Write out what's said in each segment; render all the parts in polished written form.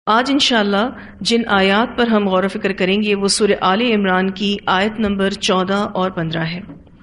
آج انشاءاللہ جن آیات پر ہم غور و فکر کریں گے وہ سورہ آل عمران کی آیت نمبر 14 اور 15 ہے۔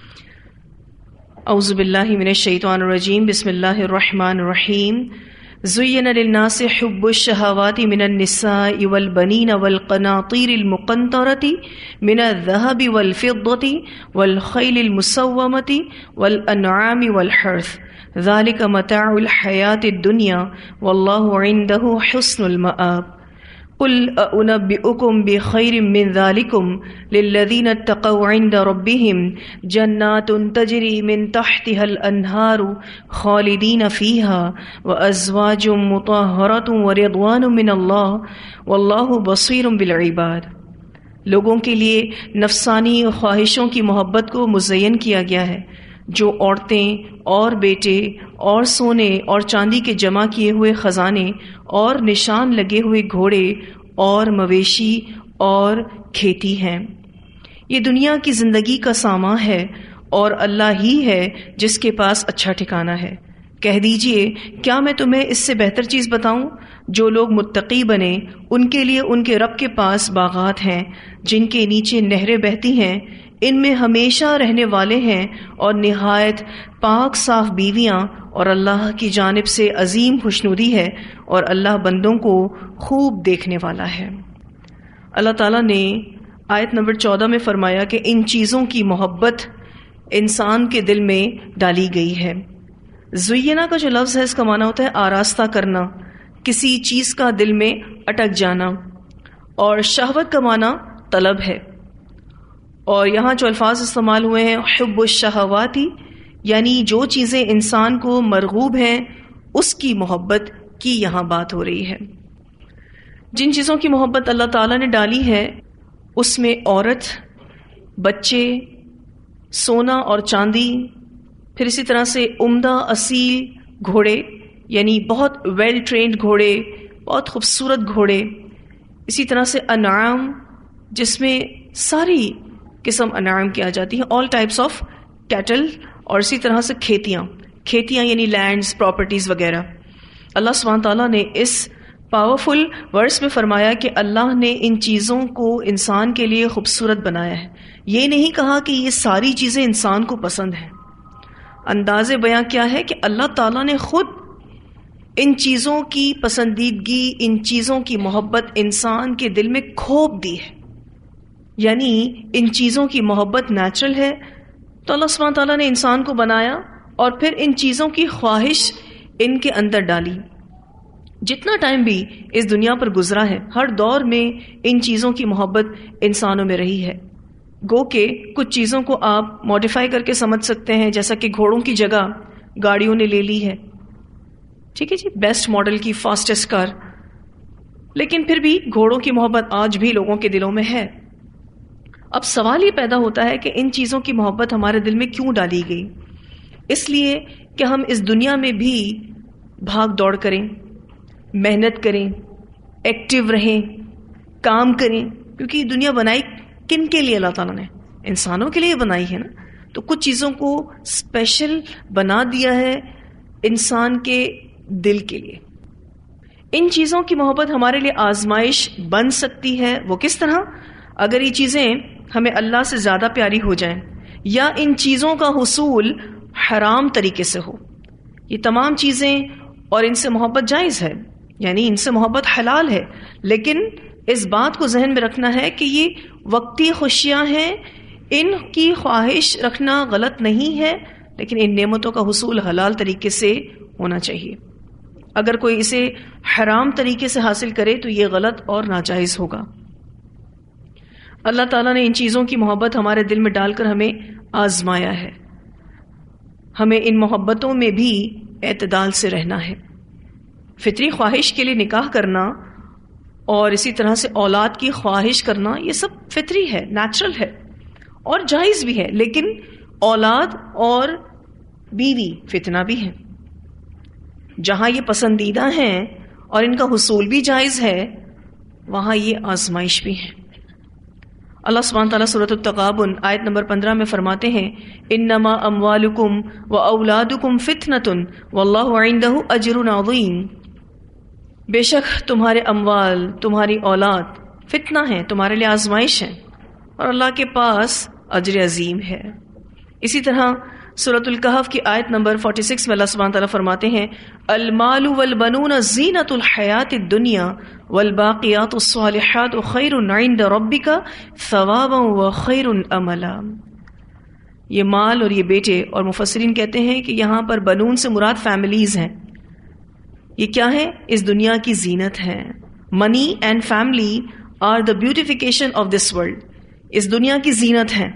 اعوذ باللہ من الشیطان الرجیم، بسم اللہ الرحمن الرحیم۔ زین للناس حب الشہوات من النساء والبنین والقناطیر المقنطرۃ من الذہب والفضۃ والخیل المسومۃ والانعام والحرث ذلك متاع الحیاة الدنیا واللہ عنده حسن المآب۔ قل أنبئكم بخير من ذلكم للذين اتقوا عند ربهم جنات تجري من تحتها الأنهار خالدين فيها وأزواج مطهرة ورضوان من الله والله بصير بالعباد۔ لوگوں کے لیے نفسانی خواہشوں کی محبت کو مزین کیا گیا ہے، جو عورتیں اور بیٹے اور سونے اور چاندی کے جمع کیے ہوئے خزانے اور نشان لگے ہوئے گھوڑے اور مویشی اور کھیتی ہیں۔ یہ دنیا کی زندگی کا سامان ہے اور اللہ ہی ہے جس کے پاس اچھا ٹھکانہ ہے۔ کہہ دیجئے کیا میں تمہیں اس سے بہتر چیز بتاؤں؟ جو لوگ متقی بنے ان کے لیے ان کے رب کے پاس باغات ہیں جن کے نیچے نہریں بہتی ہیں، ان میں ہمیشہ رہنے والے ہیں، اور نہایت پاک صاف بیویاں، اور اللہ کی جانب سے عظیم خوشنودی ہے، اور اللہ بندوں کو خوب دیکھنے والا ہے۔ اللہ تعالیٰ نے آیت نمبر 14 میں فرمایا کہ ان چیزوں کی محبت انسان کے دل میں ڈالی گئی ہے۔ زینہ کا جو لفظ ہے اس کا معنی ہوتا ہے آراستہ کرنا، کسی چیز کا دل میں اٹک جانا، اور شہوت کا معنی طلب ہے۔ اور یہاں جو الفاظ استعمال ہوئے ہیں حب الشہواتی، یعنی جو چیزیں انسان کو مرغوب ہیں اس کی محبت کی یہاں بات ہو رہی ہے۔ جن چیزوں کی محبت اللہ تعالیٰ نے ڈالی ہے اس میں عورت، بچے، سونا اور چاندی، پھر اسی طرح سے عمدہ اصیل گھوڑے، یعنی بہت ویل ٹرینڈ گھوڑے، بہت خوبصورت گھوڑے، اسی طرح سے انعام جس میں ساری قسم انعام کیا جاتی ہیں، آل ٹائپس آف کیٹل، اور اسی طرح سے کھیتیاں یعنی لینڈز، پراپرٹیز وغیرہ۔ اللہ سبحانہ تعالیٰ نے اس پاورفل ورس میں فرمایا کہ اللہ نے ان چیزوں کو انسان کے لیے خوبصورت بنایا ہے۔ یہ نہیں کہا کہ یہ ساری چیزیں انسان کو پسند ہیں۔ انداز بیاں کیا ہے کہ اللہ تعالیٰ نے خود ان چیزوں کی پسندیدگی، ان چیزوں کی محبت انسان کے دل میں کھوپ دی ہے، یعنی ان چیزوں کی محبت نیچرل ہے۔ تو اللہ سبحانہ تعالیٰ نے انسان کو بنایا اور پھر ان چیزوں کی خواہش ان کے اندر ڈالی۔ جتنا ٹائم بھی اس دنیا پر گزرا ہے، ہر دور میں ان چیزوں کی محبت انسانوں میں رہی ہے۔ گو کہ کچھ چیزوں کو آپ ماڈیفائی کر کے سمجھ سکتے ہیں، جیسا کہ گھوڑوں کی جگہ گاڑیوں نے لے لی ہے، ٹھیک ہے جی، بیسٹ ماڈل کی فاسٹسٹ کار، لیکن پھر بھی گھوڑوں کی محبت آج بھی لوگوں کے دلوں میں ہے۔ اب سوال یہ پیدا ہوتا ہے کہ ان چیزوں کی محبت ہمارے دل میں کیوں ڈالی گئی؟ اس لیے کہ ہم اس دنیا میں بھی بھاگ دوڑ کریں، محنت کریں، ایکٹیو رہیں، کام کریں، کیونکہ یہ دنیا بنائی کن کے لیے؟ اللہ تعالیٰ نے انسانوں کے لیے بنائی ہے نا۔ تو کچھ چیزوں کو اسپیشل بنا دیا ہے انسان کے دل کے لیے۔ ان چیزوں کی محبت ہمارے لیے آزمائش بن سکتی ہے۔ وہ کس طرح؟ اگر یہ چیزیں ہمیں اللہ سے زیادہ پیاری ہو جائیں، یا ان چیزوں کا حصول حرام طریقے سے ہو۔ یہ تمام چیزیں اور ان سے محبت جائز ہے، یعنی ان سے محبت حلال ہے، لیکن اس بات کو ذہن میں رکھنا ہے کہ یہ وقتی خوشیاں ہیں، ان کی خواہش رکھنا غلط نہیں ہے، لیکن ان نعمتوں کا حصول حلال طریقے سے ہونا چاہیے۔ اگر کوئی اسے حرام طریقے سے حاصل کرے تو یہ غلط اور ناجائز ہوگا۔ اللہ تعالیٰ نے ان چیزوں کی محبت ہمارے دل میں ڈال کر ہمیں آزمایا ہے۔ ہمیں ان محبتوں میں بھی اعتدال سے رہنا ہے۔ فطری خواہش کے لیے نکاح کرنا اور اسی طرح سے اولاد کی خواہش کرنا، یہ سب فطری ہے، نیچرل ہے اور جائز بھی ہے، لیکن اولاد اور بیوی فتنہ بھی ہے۔ جہاں یہ پسندیدہ ہیں اور ان کا حصول بھی جائز ہے، وہاں یہ آزمائش بھی ہے۔ اللہ سبحانہ تعالیٰ سورۃ التغابن آیت نمبر 15 میں فرماتے ہیں انما اموالکم و اولادکم فتنۃ واللہ عندہ اجر عظیم۔ بے شک تمہارے اموال، تمہاری اولاد فتنہ ہیں، تمہارے لیے آزمائش ہیں، اور اللہ کے پاس اجر عظیم ہے۔ اسی طرح سورۃ الکہف کی آیت نمبر 46 میں اللہ سبحانہ تعالیٰ فرماتے ہیں المال والبنون زینۃ الحیات الدنیا والباقیات الصالحات خیر عند ربک ثوابا وخیر املا۔ یہ مال اور یہ بیٹے، اور مفسرین کہتے ہیں کہ یہاں پر بنون سے مراد فیملیز ہیں۔ یہ کیا ہے؟ اس دنیا کی زینت ہے۔ Money and family are the beautification of this world, اس دنیا کی زینت ہے۔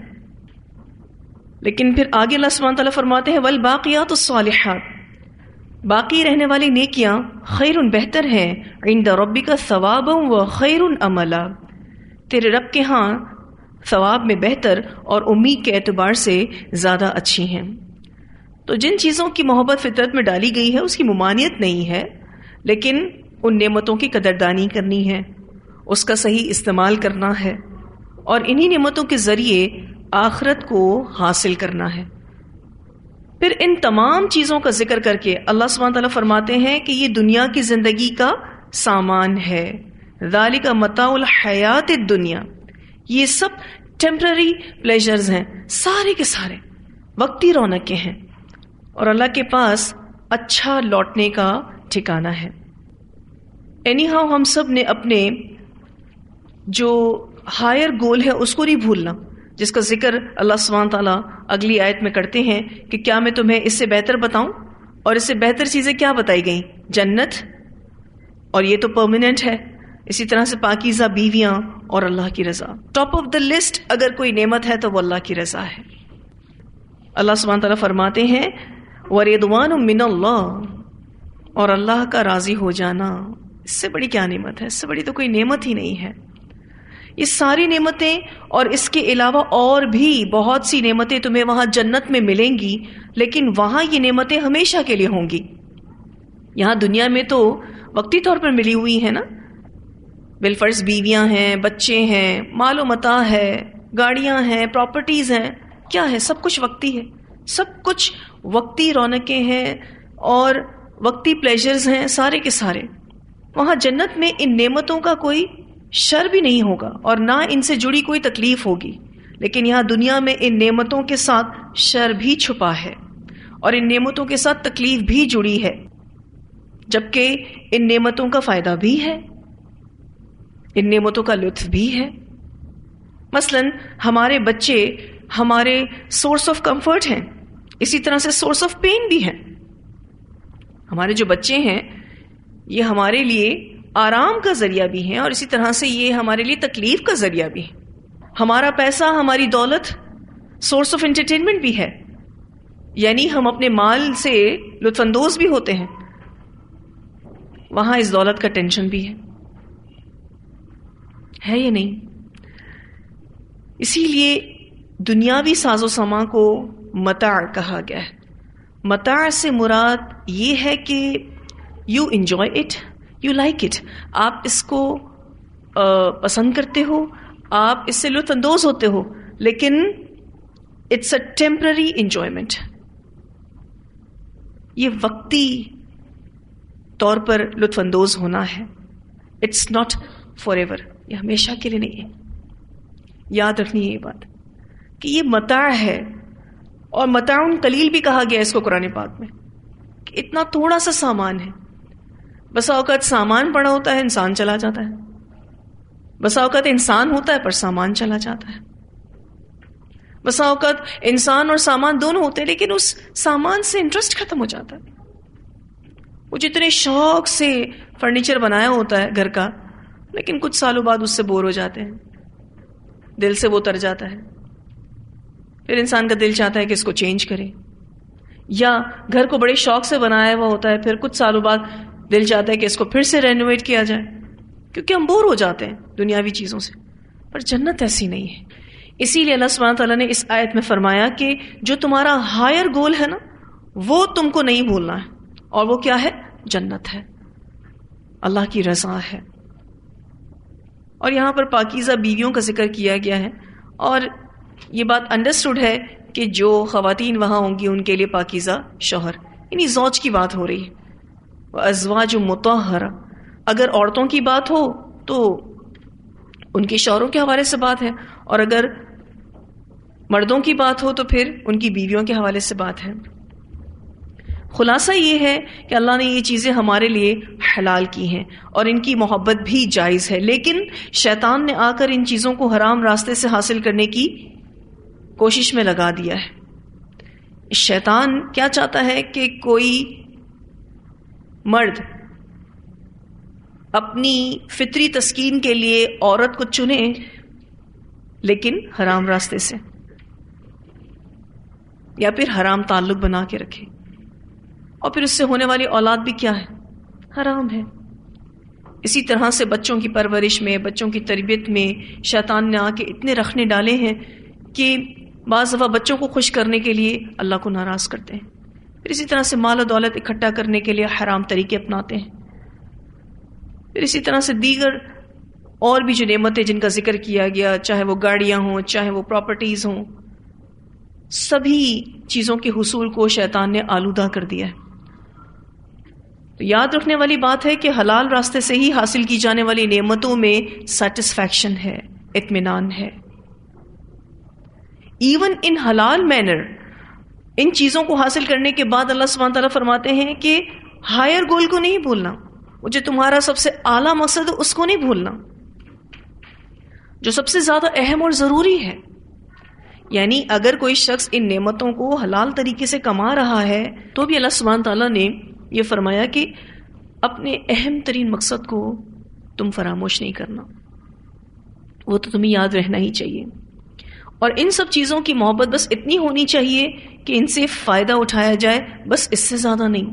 لیکن پھر آگے اللہ سبحانہ تعالیٰ فرماتے ہیں والباقیات الصالحات، باقی رہنے والی نیکیاں خیر بہتر ہیں عند ربک ثوابا وخیر املا، تیرے رب کے ہاں ثواب میں بہتر اور امید کے اعتبار سے زیادہ اچھی ہیں۔ تو جن چیزوں کی محبت فطرت میں ڈالی گئی ہے اس کی ممانعت نہیں ہے، لیکن ان نعمتوں کی قدردانی کرنی ہے، اس کا صحیح استعمال کرنا ہے، اور انہی نعمتوں کے ذریعے آخرت کو حاصل کرنا ہے۔ پھر ان تمام چیزوں کا ذکر کر کے اللہ سبحانہ تعالیٰ فرماتے ہیں کہ یہ دنیا کی زندگی کا سامان ہے، ذالک متاع الحیات الدنیا، یہ سب ٹیمپرری پلیجرز ہیں، سارے کے سارے وقتی رونقیں ہیں، اور اللہ کے پاس اچھا لوٹنے کا ٹھکانہ ہے۔ اینی ہاؤ ہم سب نے اپنے جو ہائر گول ہے اس کو نہیں بھولنا، جس کا ذکر اللہ سبحانہ تعالیٰ اگلی آیت میں کرتے ہیں کہ کیا میں تمہیں اس سے بہتر بتاؤں؟ اور اس سے بہتر چیزیں کیا بتائی گئیں؟ جنت، اور یہ تو پرماننٹ ہے، اسی طرح سے پاکیزہ بیویاں اور اللہ کی رضا۔ ٹاپ آف دا لسٹ اگر کوئی نعمت ہے تو وہ اللہ کی رضا ہے۔ اللہ سبحانہ تعالیٰ فرماتے ہیں وَرِضْوَانٌ مِّنَ اللَّهِ، اور اللہ کا راضی ہو جانا، اس سے بڑی کیا نعمت ہے؟ اس سے بڑی تو کوئی نعمت ہی نہیں ہے۔ یہ ساری نعمتیں اور اس کے علاوہ اور بھی بہت سی نعمتیں تمہیں وہاں جنت میں ملیں گی، لیکن وہاں یہ نعمتیں ہمیشہ کے لیے ہوں گی۔ یہاں دنیا میں تو وقتی طور پر ملی ہوئی ہیں نا، بالفرض بیویاں ہیں، بچے ہیں، مال و متاع ہے، گاڑیاں ہیں، پراپرٹیز ہیں، کیا ہے؟ سب کچھ وقتی ہے، سب کچھ وقتی رونقیں ہیں اور وقتی پلیجرز ہیں، سارے کے سارے۔ وہاں جنت میں ان نعمتوں کا کوئی شر بھی نہیں ہوگا اور نہ ان سے جڑی کوئی تکلیف ہوگی، لیکن یہاں دنیا میں ان نعمتوں کے ساتھ شر بھی چھپا ہے اور ان نعمتوں کے ساتھ تکلیف بھی جڑی ہے، جبکہ ان نعمتوں کا فائدہ بھی ہے، ان نعمتوں کا لطف بھی ہے۔ مثلا ہمارے بچے ہمارے سورس آف کمفرٹ ہیں، اسی طرح سے سورس آف پین بھی ہیں۔ ہمارے جو بچے ہیں یہ ہمارے لیے آرام کا ذریعہ بھی ہیں، اور اسی طرح سے یہ ہمارے لیے تکلیف کا ذریعہ بھی ہے۔ ہمارا پیسہ، ہماری دولت سورس آف انٹرٹینمنٹ بھی ہے، یعنی ہم اپنے مال سے لطف اندوز بھی ہوتے ہیں، وہاں اس دولت کا ٹینشن بھی ہے یا نہیں؟ اسی لیے دنیاوی ساز و سامان کو متاع کہا گیا ہے۔ متاع سے مراد یہ ہے کہ you enjoy it, you like it, آپ اس کو پسند کرتے ہو، آپ اس سے لطف اندوز ہوتے ہو، لیکن اٹس اے ٹیمپرری انجوائمنٹ، یہ وقتی طور پر لطف اندوز ہونا ہے، اٹس ناٹ فار ایور، یہ ہمیشہ کے لیے نہیں ہے۔ یاد رکھنی ہے یہ بات کہ یہ متاع ہے، اور متاع قلیل بھی کہا گیا اس کو قرآن پاک میں، کہ اتنا تھوڑا سا سامان ہے۔ بسا اوقات سامان پڑا ہوتا ہے، انسان چلا جاتا ہے، بسا اوقات انسان ہوتا ہے پر سامان چلا جاتا ہے، بسا اوقات انسان اور سامان دونوں ہوتے ہیں لیکن اس سامان سے انٹرسٹ ختم ہو جاتا ہے۔ وہ جتنے شوق سے فرنیچر بنایا ہوتا ہے گھر کا، لیکن کچھ سالوں بعد اس سے بور ہو جاتے ہیں، دل سے وہ اتر جاتا ہے، پھر انسان کا دل چاہتا ہے کہ اس کو چینج کرے، یا گھر کو بڑے شوق سے بنایا ہوا ہوتا ہے، پھر کچھ سالوں بعد دل چاہتا ہے کہ اس کو پھر سے رینوویٹ کیا جائے، کیونکہ ہم بور ہو جاتے ہیں دنیاوی چیزوں سے۔ پر جنت ایسی نہیں ہے، اسی لیے اللہ سبحانہ تعالیٰ نے اس آیت میں فرمایا کہ جو تمہارا ہائر گول ہے نا، وہ تم کو نہیں بھولنا ہے، اور وہ کیا ہے؟ جنت ہے، اللہ کی رضا ہے۔ اور یہاں پر پاکیزہ بیویوں کا ذکر کیا گیا ہے، اور یہ بات انڈرسٹوڈ ہے کہ جو خواتین وہاں ہوں گی ان کے لیے پاکیزہ شوہر، یعنی زوج کی بات ہو رہی ہے۔ وَأَزْوَاجٌ مُطَهَّرَةٌ، اگر عورتوں کی بات ہو تو ان کے شوہروں کے حوالے سے بات ہے، اور اگر مردوں کی بات ہو تو پھر ان کی بیویوں کے حوالے سے بات ہے۔ خلاصہ یہ ہے کہ اللہ نے یہ چیزیں ہمارے لیے حلال کی ہیں اور ان کی محبت بھی جائز ہے، لیکن شیطان نے آ کر ان چیزوں کو حرام راستے سے حاصل کرنے کی کوشش میں لگا دیا ہے۔ شیطان کیا چاہتا ہے کہ کوئی مرد اپنی فطری تسکین کے لیے عورت کو چنے، لیکن حرام راستے سے، یا پھر حرام تعلق بنا کے رکھے، اور پھر اس سے ہونے والی اولاد بھی کیا ہے؟ حرام ہے۔ اسی طرح سے بچوں کی پرورش میں، بچوں کی تربیت میں شیطان نے آ کے اتنے رخنے ڈالے ہیں کہ بعض دفعہ بچوں کو خوش کرنے کے لیے اللہ کو ناراض کرتے ہیں، پھر اسی طرح سے مال و دولت اکٹھا کرنے کے لیے حرام طریقے اپناتے ہیں، پھر اسی طرح سے دیگر اور بھی جو نعمتیں جن کا ذکر کیا گیا، چاہے وہ گاڑیاں ہوں، چاہے وہ پراپرٹیز ہوں، سبھی چیزوں کے حصول کو شیطان نے آلودہ کر دیا ہے۔ تو یاد رکھنے والی بات ہے کہ حلال راستے سے ہی حاصل کی جانے والی نعمتوں میں سیٹسفیکشن ہے، اطمینان ہے۔ ایون ان حلال مینر، ان چیزوں کو حاصل کرنے کے بعد اللہ سبحانہ تعالیٰ فرماتے ہیں کہ ہائر گول کو نہیں بھولنا، وہ جو تمہارا سب سے اعلیٰ مقصد ہے اس کو نہیں بھولنا، جو سب سے زیادہ اہم اور ضروری ہے۔ یعنی اگر کوئی شخص ان نعمتوں کو حلال طریقے سے کما رہا ہے تو بھی اللہ سبحانہ تعالیٰ نے یہ فرمایا کہ اپنے اہم ترین مقصد کو تم فراموش نہیں کرنا، وہ تو تمہیں یاد رہنا ہی چاہیے۔ اور ان سب چیزوں کی محبت بس اتنی ہونی چاہیے کہ ان سے فائدہ اٹھایا جائے، بس اس سے زیادہ نہیں۔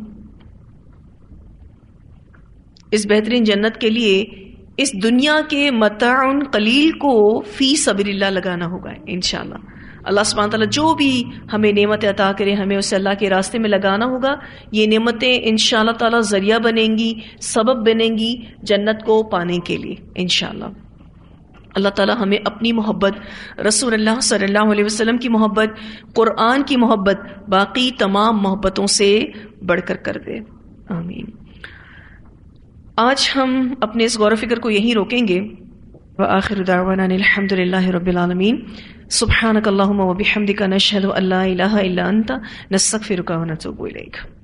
اس بہترین جنت کے لیے اس دنیا کے متاع قلیل کو فی سبیل اللہ لگانا ہوگا انشاءاللہ۔ اللہ سبحانہ تعالیٰ جو بھی ہمیں نعمتیں عطا کرے، ہمیں اسے اللہ کے راستے میں لگانا ہوگا۔ یہ نعمتیں انشاءاللہ تعالیٰ ذریعہ بنیں گی، سبب بنیں گی جنت کو پانے کے لیے انشاءاللہ۔ اللہ تعالیٰ ہمیں اپنی محبت، رسول اللہ صلی اللہ علیہ وسلم کی محبت، قرآن کی محبت، باقی تمام محبتوں سے بڑھ کر دے، آمین۔ آج ہم اپنے اس غور و فکر کو یہیں روکیں گے۔ وآخر دعوانا الحمد للہ رب العالمین۔ سبحانک اللہم وبحمدک نشہد ان لا الہ الا انت نستغفرک ونتوب الیک۔